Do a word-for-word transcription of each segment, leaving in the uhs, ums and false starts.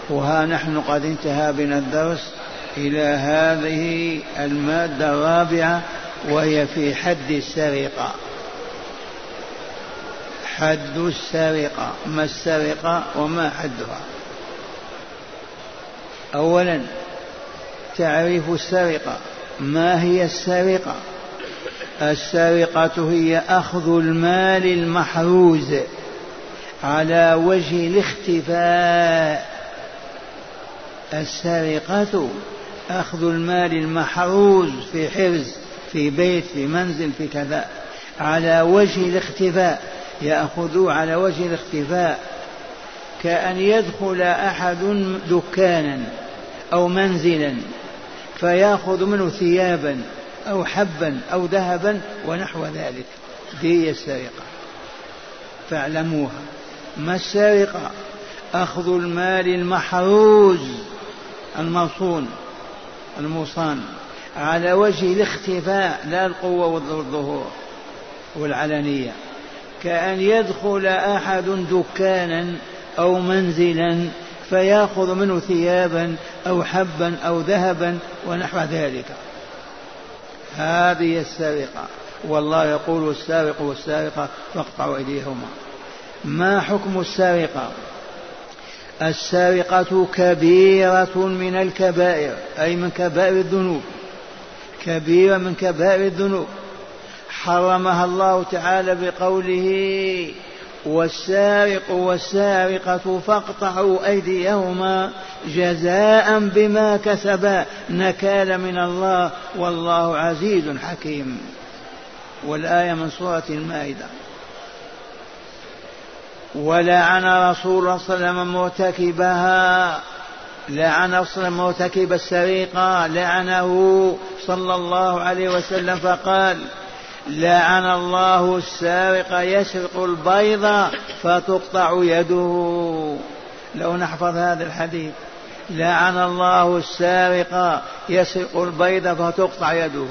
وها نحن قد انتهى بنا الدرس إلى هذه المادة الرابعة، وهي في حد السرقة. حد السرقة، ما السرقة وما حدها؟ أولا تعريف السرقة. ما هي السرقة؟ السرقة هي أخذ المال المحروز على وجه الاختفاء. السرقة أخذ المال المحروز في حرز، في بيت، في منزل، في كذا، على وجه الاختفاء. يأخذوه على وجه الاختفاء، كأن يدخل أحد دكانا أو منزلا فيأخذ منه ثيابا أو حبا أو ذهبا ونحو ذلك. دي السرقة، فاعلموها. ما السرقة؟ أخذ المال المحروز المصون المصان على وجه الاختفاء، لا القوة والظهور والعلانية. كأن يدخل أحد دكانا أو منزلا فيأخذ منه ثيابا أو حبا أو ذهبا ونحو ذلك. هذه السرقة. والله يقول السارق والسارقة فاقطعوا أيديهما. ما حكم السرقة؟ السرقة كبيرة من الكبائر، أي من كبائر الذنوب، كبيرة من كبائر الذنوب، حرمها الله تعالى بقوله والسارق والسارقة فاقطعوا أيديهما جزاء بما كسبا نكالا من الله والله عزيز حكيم. والآية من سورة المائدة. ولعن رسول الله صلى الله عليه وسلم مرتكبها، لعن رسول الله مرتكب السرقة، لعنه صلى الله عليه وسلم فقال لعن الله السارق يسرق البيض فتقطع يده. لو نحفظ هذا الحديث، لعن الله السارق يسرق البيض فتقطع يده.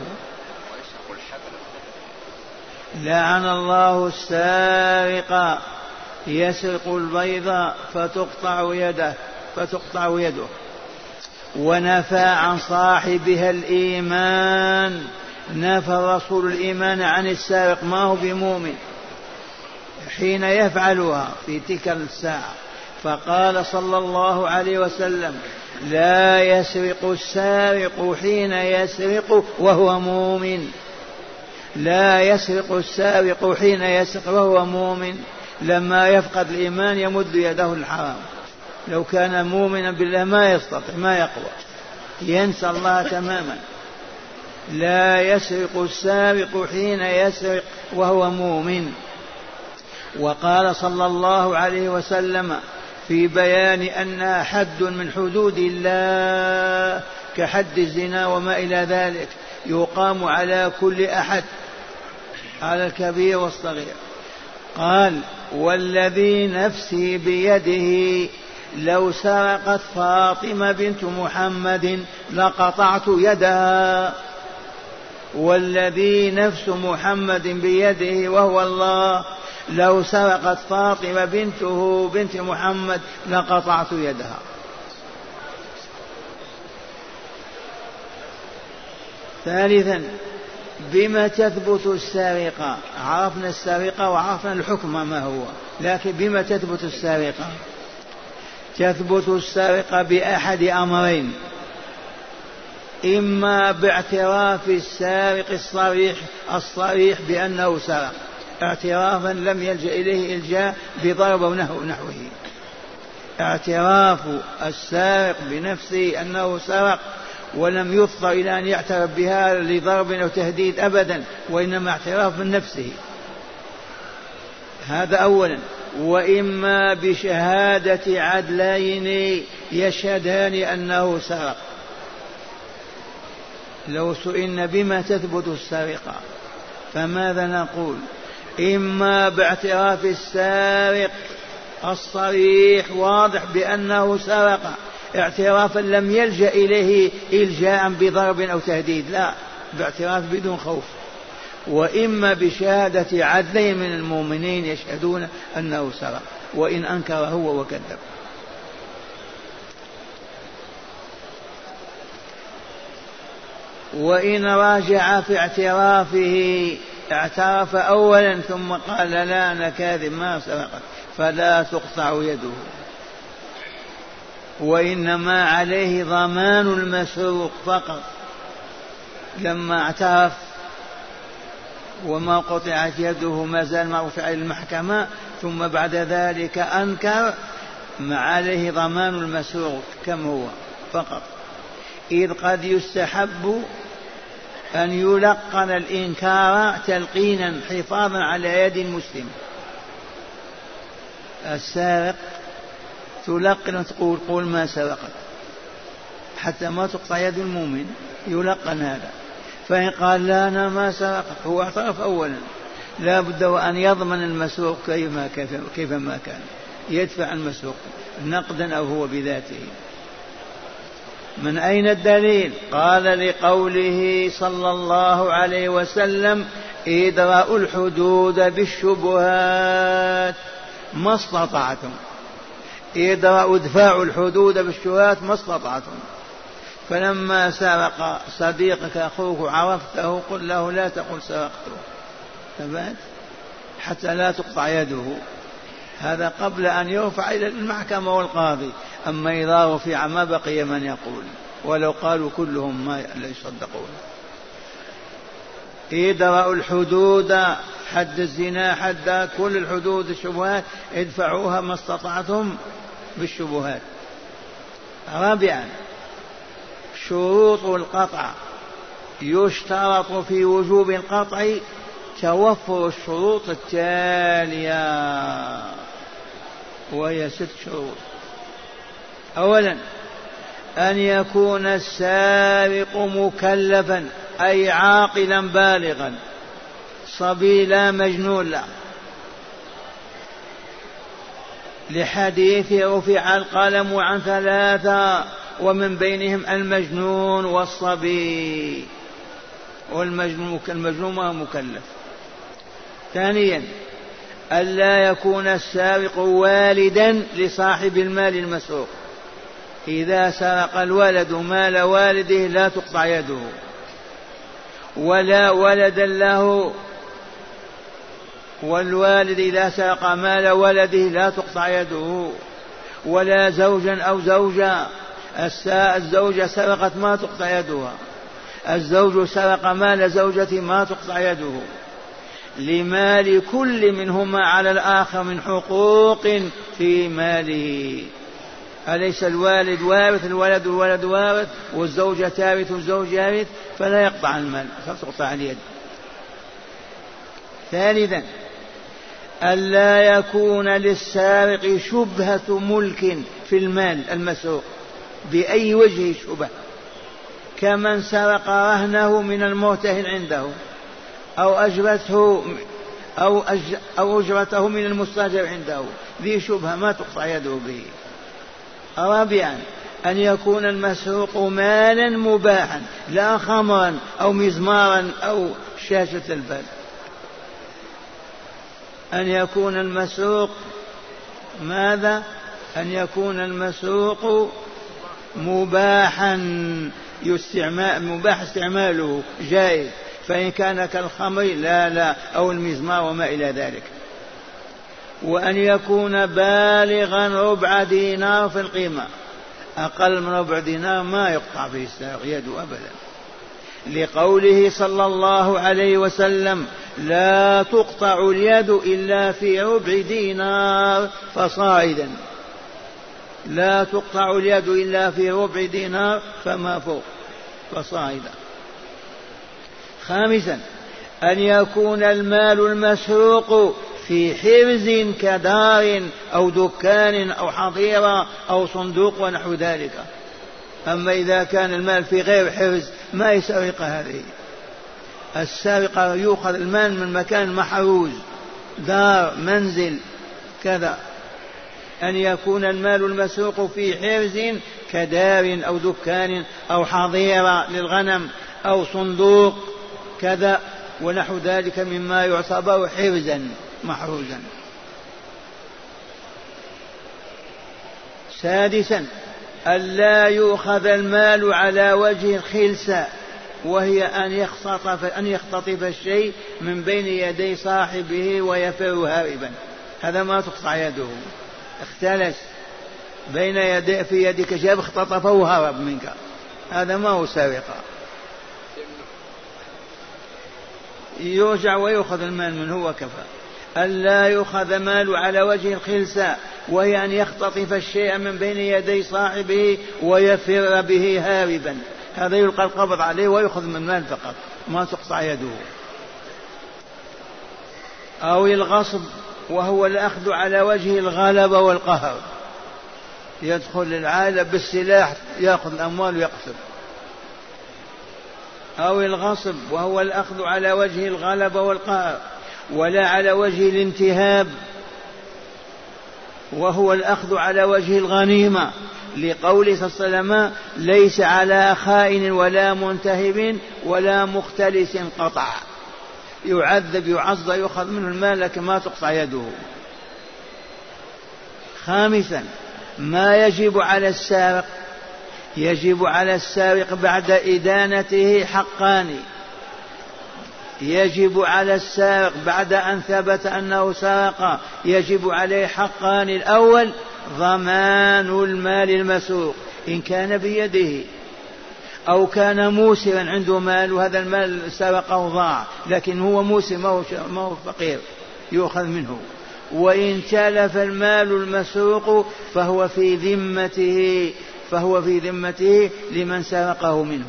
لعن الله السارق يسرق البيض فتقطع يده فتقطع يده. ونفى عن صاحبها الإيمان، نفى الرسول الإيمان عن السارق، ما هو بمؤمن حين يفعلها في تلك الساعة. فقال صلى الله عليه وسلم لا يسرق السارق حين يسرق وهو مؤمن، لا يسرق السارق حين يسرق وهو مؤمن. لما يفقد الإيمان يمد يده الحرام. لو كان مؤمنا بالله ما يستطيع، ما يقوى، ينسى الله تماما. لا يسرق السارق حين يسرق وهو مؤمن. وقال صلى الله عليه وسلم في بيان أنها حد من حدود الله كحد الزنا وما إلى ذلك، يقام على كل أحد، على الكبير والصغير. قال والذي نفسي بيده لو سرقت فاطمة بنت محمد لقطعت يدها. والذي نفس محمد بيده وهو الله لو سرقت فاطمة بنته بنت محمد لقطعت يدها. ثالثا بما تثبت السرقة؟ عرفنا السرقة وعرفنا الحكم ما هو، لكن بما تثبت السرقة؟ تثبت السرقة بأحد أمرين: إما باعتراف السارق الصريح الصريح بأنه سرق، اعترافا لم يلجأ إليه إلجاء بضرب ونحو نحوه، اعتراف السارق بنفسه أنه سرق ولم يفضل إلى أن يعترف بها لضرب أو تهديد أبدا، وإنما اعتراف من نفسه. هذا أولا. وإما بشهادة عدلين يشهدان أنه سرق. لو سئلنا بما تثبت السرقة فماذا نقول؟ إما باعتراف السارق الصريح واضح بأنه سرق اعترافا لم يلجأ إليه إلجاء بضرب أو تهديد، لا، باعتراف بدون خوف. وإما بشهادة عدلين من المؤمنين يشهدون أنه سرق وإن أنكر هو وكذب. وإن راجع في اعترافه اعترف أولا ثم قال لا أنا كاذب ما سرقت فلا تقطع يده، وإنما عليه ضمان المسروق فقط لما اعترف وما قطعت يده ما زال مرفوع إلى المحكمة ثم بعد ذلك أنكر ما عليه ضمان المسروق كم هو فقط. إذ قد يستحب أن يلقن الإنكار تلقينا حفاظا على يد المسلم. السارق تلقن تقول قول ما سرقت حتى ما تقطع يد المؤمن، يلقن هذا. فإن قال لا أنا ما سرقت هو اعترف أولا لا بد وأن يضمن المسروق كيفما كيف ما كان يدفع المسروق نقدا أو هو بذاته. من أين الدليل؟ قال لقوله صلى الله عليه وسلم ادرأوا الحدود بالشبهات ما استطعتم. ادرأوا ادفعوا الحدود بالشبهات ما استطعتم. فلما سرق صديقك أخوك عرفته قل له لا تقل سرقته ثبات حتى لا تقطع يده. هذا قبل أن يرفع إلى المحكمة والقاضي. أما إذا رفع ما بقي من يقول ولو قالوا كلهم ما لا يصدقون. ادرأوا الحدود حد الزنا حد كل الحدود الشبهات ادفعوها ما استطعتم بالشبهات. رابعا شروط القطع. يشترط في وجوب القطع توفر الشروط التالية وهي ست شروط. أولا أن يكون السارق مكلفا أي عاقلا بالغا صبي لا مجنون لا، لحديث رفع القلم عن ثلاثة ومن بينهم المجنون والصبي، والمجنون المجنون مكلف. ثانيا ألا يكون السارق والدا لصاحب المال المسروق. إذا سرق الولد مال والده لا تقطع يده، ولا ولدا له، والوالد إذا سرق مال ولده لا تقطع يده، ولا زوجا أو زوجة. الزوجة سرقت ما تقطع يدها، الزوج سرق مال زوجته ما تقطع يده، لمال كل منهما على الآخر من حقوق في ماله. أليس الوالد وارث الولد والولد وارث والزوجة تارث والزوج يارث فلا يقطع المال فتقطع اليد. ثالثا ألا يكون للسارق شبهة ملك في المال المسروق بأي وجه شبه، كمن سرق رهنه من المرتهن عنده أو أجرته أو, أج أو أجرته من المستأجر عنده، ذي شبهة ما تقطع يده به. رابعا أن يكون المسروق مالا مباحا لا خمرا أو مزمارا أو شاشة تلفاز. أن يكون المسروق ماذا؟ أن يكون المسروق مباحا يستعمال مباح استعماله جائز، فإن كان كالخمر لا لا أو المزمار وما إلى ذلك. وأن يكون بالغا ربع دينار في القيمة، أقل من ربع دينار ما يقطع به السارق يده أبدا، لقوله صلى الله عليه وسلم لا تقطع اليد إلا في ربع دينار فصاعدا. لا تقطع اليد إلا في ربع دينار فما فوق فصاعدا. خامسا أن يكون المال المسروق في حرز كدار أو دكان أو حظيرة أو صندوق ونحو ذلك. أما إذا كان المال في غير حرز ما يسرق هذه. السارقة يؤخذ المال من مكان محروز دار منزل كذا. أن يكون المال المسروق في حرز كدار أو دكان أو حظيرة للغنم أو صندوق كذا ونحو ذلك مما يعتبر حرزا محروزا. سادسا ألا يؤخذ المال على وجه الخلسة وهي أن يختطف, أن يختطف الشيء من بين يدي صاحبه ويفر هاربا، هذا ما تقطع يده. اختلس بين يدي في يدك شيء اختطفه وهرب منك، هذا ما هو سرقة. يرجع ويأخذ المال منه وكفى. ألا يؤخذ مال على وجه الخلسة، وهي أن يختطف الشيء من بين يدي صاحبه ويفر به هاربا، هذا يلقى القبض عليه ويأخذ من المال فقط، ما تقطع يده. أو الغصب، وهو الأخذ على وجه الغلبة والقهر، يدخل العائلة بالسلاح يأخذ الأموال ويقتل. أو الغصب، وهو الأخذ على وجه الغلبة والقهر، ولا على وجه الانتهاب، وهو الأخذ على وجه الغنيمة، لقوله صلى الله عليه وسلم: ليس على خائن ولا منتهب ولا مختلس قطع، يعذب يعظ يؤخذ منه المال لكن ما تقطع يده. خامسا ما يجب على السارق، يجب على السارق بعد إدانته حقان. يجب على السارق بعد أن ثبت أنه سرق يجب عليه حقان: الأول ضمان المال المسروق إن كان بيده، أو كان موسرا عنده مال وهذا المال سرقه ضاع، لكن هو موسر ما هو فقير يؤخذ منه. وإن تلف المال المسروق فهو في ذمته فهو في ذمته لمن سرقه منه.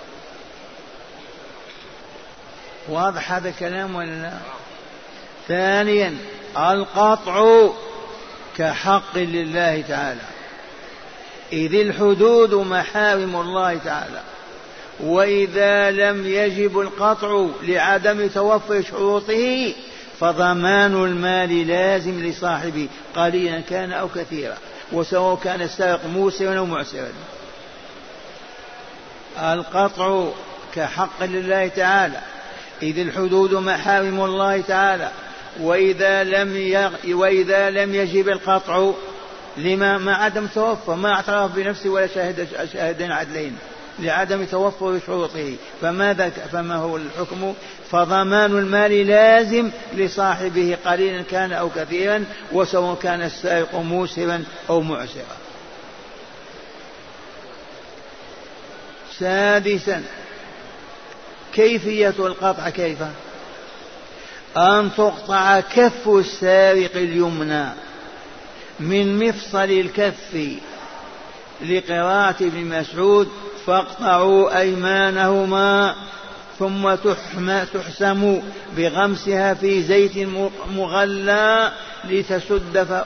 واضح هذا الكلام ولا لا؟ ثانيا القطع كحق لله تعالى، إذ الحدود محارم الله تعالى، وإذا لم يجب القطع لعدم توفر شروطه فضمان المال لازم لصاحبه قليلا كان أو كثيرا، وسواء كان السارق موسرا أو معسرا. القطع كحق لله تعالى، إذ الحدود محارم الله تعالى، وإذا لم يغ... وإذا لم يجب القطع لما ما عدم توفر، ما اعترف بنفسه ولا شاهد شاهدين عدلين لعدم توفر شروطه، فماذا فما هو الحكم؟ فضمان المال لازم لصاحبه قليلا كان أو كثيرا، وسواء كان السارق موسرا أو معسرا. سادسا كيفية القطع. كيف؟ أن تقطع كف السارق اليمنى من مفصل الكف، لقراءة ابن مسعود: فاقطعوا أيمانهما ثم تحسم بغمسها في زيت مغلى لتسد,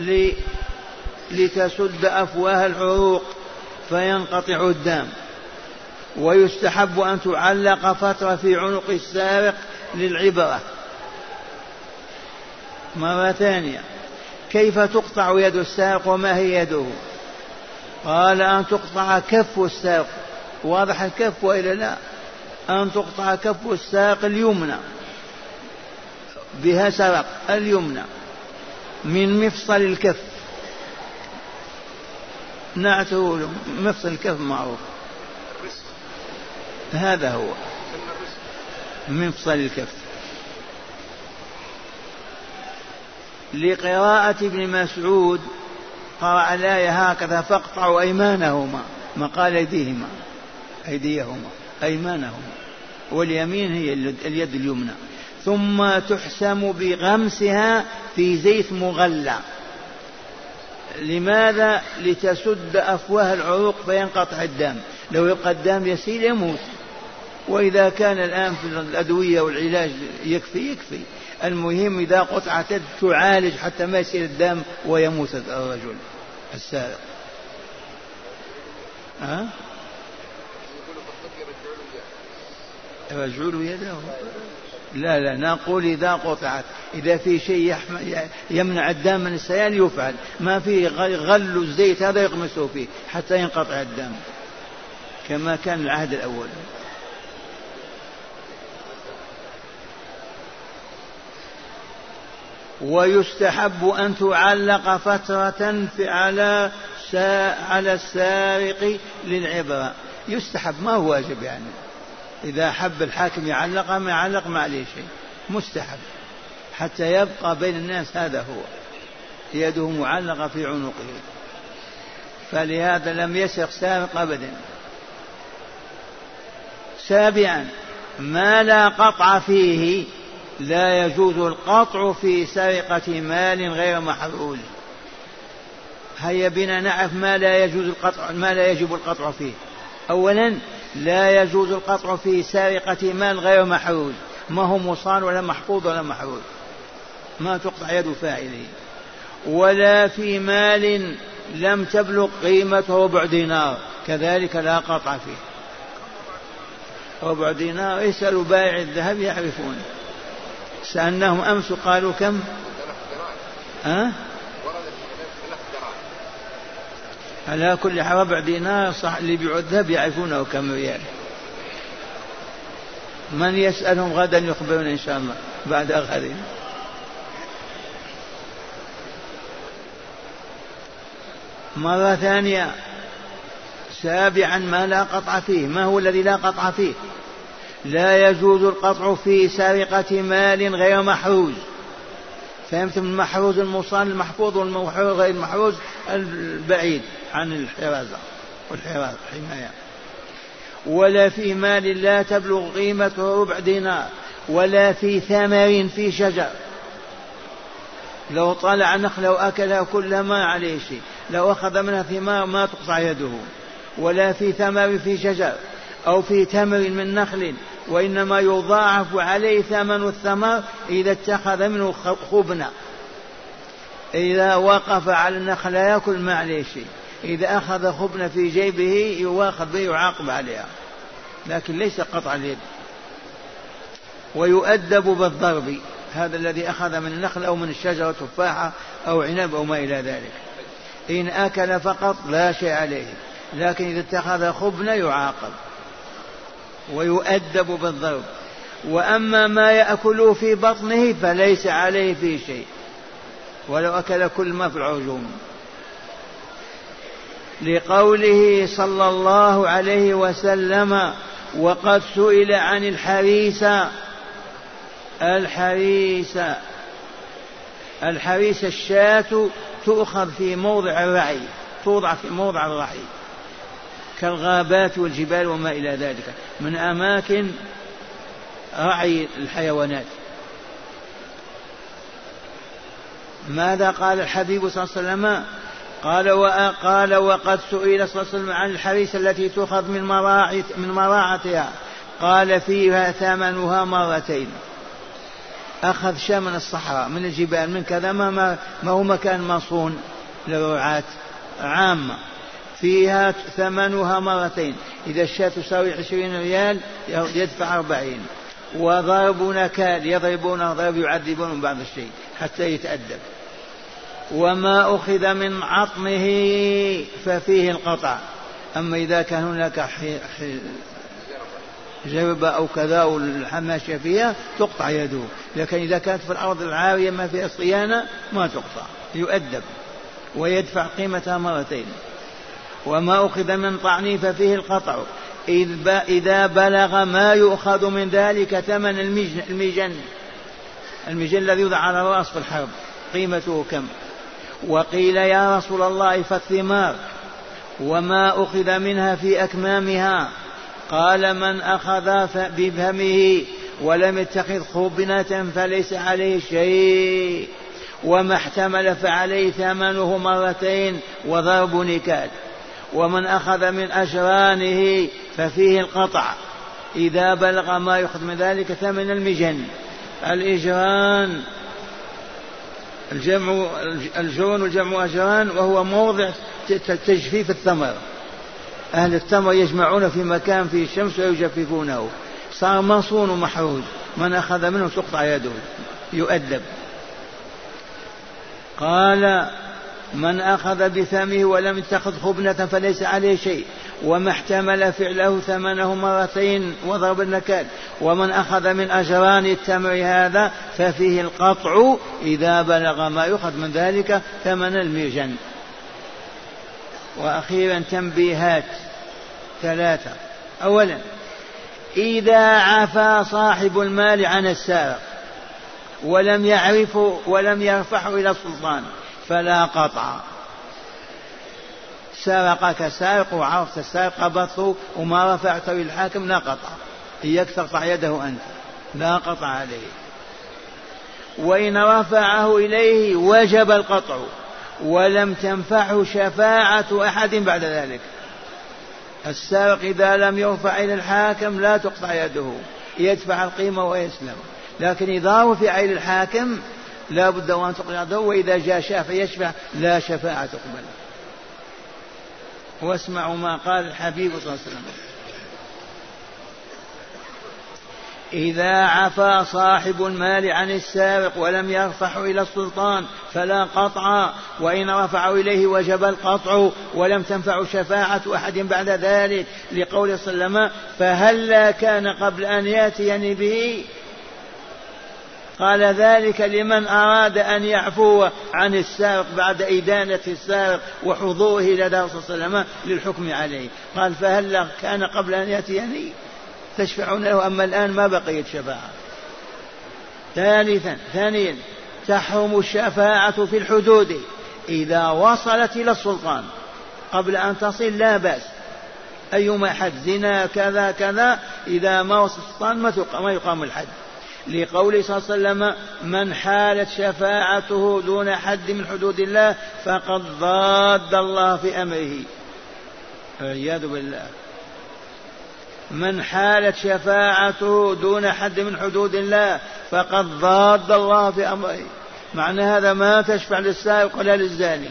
لتسد أفواه العروق فينقطع الدم. ويستحب أن تعلق فترة في عنق السارق للعبرة. مرة ثانية، كيف تقطع يد السارق وما هي يده؟ قال أن تقطع كف السارق. واضح الكف وإلا لا؟ أن تقطع كف السارق اليمنى، بها سرق اليمنى من مفصل الكف، نعته مفصل الكف معروف، هذا هو مفصل الكف. لقراءة ابن مسعود قرأ الآية هكذا: فاقطعوا أيمانهما، ما قال أيديهما، أيديهما أيمانهما، واليمين هي اليد اليمنى. ثم تحسم بغمسها في زيت مغلى. لماذا؟ لتسد أفواه العروق فينقطع الدم، لو يبقى الدم يسيل يموت. وإذا كان الآن في الأدوية والعلاج يكفي يكفي، المهم إذا قطعت تعالج حتى ما يسيل الدم ويموت الرجل السارق. ها؟ رجل يده؟ لا لا، نقول إذا قطعت، إذا في شيء يمنع الدم من السيال يفعل، ما في غل الزيت هذا يغمسه فيه حتى ينقطع الدم كما كان العهد الأول. ويستحب أن تعلق فترة على على السارق للعبرة. يستحب، ما هو واجب يعني. إذا حب الحاكم يعلق ما يعلق ما عليه شيء، مستحب حتى يبقى بين الناس، هذا هو، يده معلقة في عنقه، فلهذا لم يسرق سارق أبدا. سابعا ما لا قطع فيه، لا يجوز القطع في سرقة مال غير محروز. هيا بنا نعرف ما لا يجوز القطع، ما لا يجب القطع فيه. أولا لا يجوز القطع في سرقة مال غير محروز، ما هو مصان ولا محفوظ ولا محروز، ما تقطع يد فاعله. ولا في مال لم تبلغ قيمته ربع دينار، كذلك لا قطع فيه. ربع دينار اسألوا بائع الذهب يعرفون، سألناهم أمس قالوا كم؟ أه؟ على كل حال ربع دينار صح، اللي بيعوا الذهب يعرفونه كم ريال. من يسألهم غدا يخبرون إن شاء الله بعد غد. مرة ثانية. سابعا ما لا قطع فيه. ما هو الذي لا قطع فيه؟ لا يجوز القطع في سرقة مال غير محروز. فهمتم؟ المحروز المصان المحفوظ، والمحروز غير المحروز البعيد عن الحرازة والحراز حماية. ولا في مال لا تبلغ قيمته ربع دينار، ولا في ثمر في شجر، لو طلع نخلة وأكلها كلها ما عليه شيء، لو أخذ منها ثمار ما تقطع يده. ولا في ثمر في شجر أو في تمر من نخل، وإنما يضاعف عليه ثمن الثمر إذا اتخذ منه خبنة. إذا وقف على النخل يأكل ما عليه شيء، إذا أخذ خبنة في جيبه يواخذ به يعاقب عليها، لكن ليس قطع اليد. ويؤدب بالضرب، هذا الذي أخذ من النخل أو من الشجرة تفاحة أو عنب أو ما إلى ذلك. إن أكل فقط لا شيء عليه، لكن إذا اتخذ خبنة يعاقب ويؤدب بالضرب. وأما ما يأكل في بطنه فليس عليه فيه شيء، ولو أكل كل ما في العجوم، لقوله صلى الله عليه وسلم: وقد سئل عن الحريسة. الحريسة الحريسة الشاة تؤخذ في موضع الرعي، توضع في موضع الرعي كالغابات والجبال وما إلى ذلك من أماكن رعي الحيوانات. ماذا قال الحبيب صلى الله عليه وسلم؟ قال وقال وقد سئل صلى الله عليه وسلم عن الحريسة التي تؤخذ من مراعي من مراعتها، قال: فيها ثمنها مرتين. أخذ شاة من الصحراء من الجبال من كذا، ما, ما هو مكان مصون للرعاة عامة، فيها ثمنها مرتين. إذا الشاة تساوي عشرين ريال يدفع أربعين. وضرب نكال، يضربون ضرب يعذبون بعض الشيء حتى يتأدب. وما أخذ من عطمه ففيه القطع. أما إذا كان هناك جربة أو كذا والحماشة فيها تقطع يده، لكن إذا كانت في الأرض العارية ما فيها صيانة ما تقطع، يؤدب ويدفع قيمتها مرتين. وما أخذ من طعنه ففيه القطع إذا بلغ ما يؤخذ من ذلك ثمن المجن. المجن الذي يوضع على الرأس في الحرب قيمته كم؟ وقيل: يا رسول الله فالثمار. وما أخذ منها في أكمامها؟ قال: من أخذ بفمه ولم يتخذ خبنة فليس عليه شيء، وما احتمل فعليه ثمنه مرتين وضرب نكال. ومن أخذ من أجرانه ففيه القطع إذا بلغ ما يأخذ من ذلك ثمن المجن. الإجران الجمع الجرون والجمع أجران، وهو موضع تجفيف الثمر. أهل التمر يجمعون في مكان فيه الشمس ويجففونه، صار مصون ومحروز، من أخذ منه تقطع يده يؤدب. قال: من أخذ بثمه ولم يتخذ خبنة فليس عليه شيء، وما احتمل فعله ثمنه مرتين وضرب النكال. ومن أخذ من أجران التمر هذا ففيه القطع إذا بلغ ما يؤخذ من ذلك ثمن الميجن. وأخيرا تنبيهات ثلاثة. أولا: إذا عفا صاحب المال عن السارق ولم يعرفه ولم يرفعه إلى السلطان فلا قطع. سرقك سارق وعرفت السارق قبضته وما رفعته إلى الحاكم لا قطع، إياك تقطع يده أنت، لا قطع عليه. وإن رفعه إليه وجب القطع ولم تنفعه شفاعة أحد بعد ذلك. السارق إذا لم يرفع إلى الحاكم لا تقطع يده، يدفع القيمة ويسلم، لكن إذا رفع إلى الحاكم لا بد وأن تقطع يده، وإذا جاء شافع يشفع لا شفاعة تقبل. واسمعوا ما قال الحبيب صلى الله عليه وسلم: إذا عفا صاحب المال عن السارق ولم يرفعه إلى السلطان فلا قطع، وإن رفعه إليه وجب القطع ولم تنفع شفاعة أحد بعد ذلك، لقول صلى الله عليه وسلم: فهلا كان قبل أن يأتيني به. قال ذلك لمن أراد أن يعفو عن السارق بعد إدانة السارق وحضوره لدى الرسول صلى الله عليه وسلم للحكم عليه. قال: فهلا كان قبل أن يأتيني تشفعون له، أما الآن ما بقيت شفاعة. ثالثا ثانيا تحرم الشفاعة في الحدود إذا وصلت إلى السلطان، قبل أن تصل لا بأس، أيما حد زنا كذا كذا، إذا ما وصل السلطان ما يقام الحد، لقوله صلى الله عليه وسلم: من حالت شفاعته دون حد من حدود الله فقد ضاد الله في أمره. والعياذ بالله. من حالت شفاعته دون حد من حدود الله فقد ضاد الله في أمره، معنى هذا ما تشفع للسارق ولا للزاني.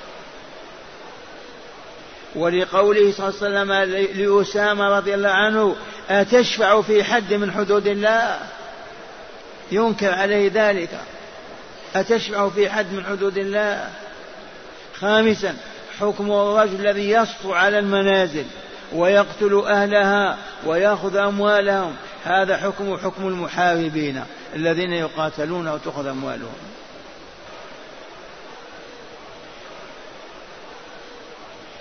ولقوله صلى الله عليه وسلم لأسامة رضي الله عنه: أتشفع في حد من حدود الله؟ ينكر عليه ذلك، أتشفع في حد من حدود الله؟ خامسا حكم الرجل الذي يسطو على المنازل ويقتل أهلها ويأخذ أموالهم، هذا حكم حكم المحاربين الذين يقاتلون وتأخذ أموالهم.